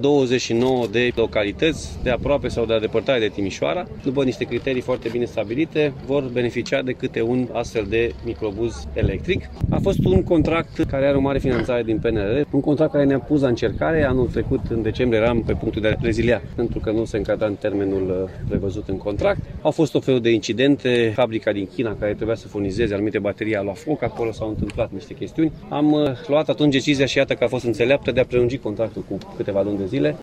29 de localități de aproape sau de depărtare de Timișoara. După niște criterii foarte bine stabilite, vor beneficia de câte un astfel de microbuz electric. A fost un contract care are o mare finanțare din PNRR, un contract care ne-a pus la încercare. Anul trecut, în decembrie, eram pe punctul de a rezilia pentru că nu se încadra în termenul prevăzut în contract. Au fost o fel de incidente, fabrica din China care trebuia să furnizeze anumite baterii a luat foc, acolo s-au întâmplat niște chestiuni. Am luat atunci decizia și iată că a fost înțeleaptă de a prelungi contractul cu câteva luni de zile.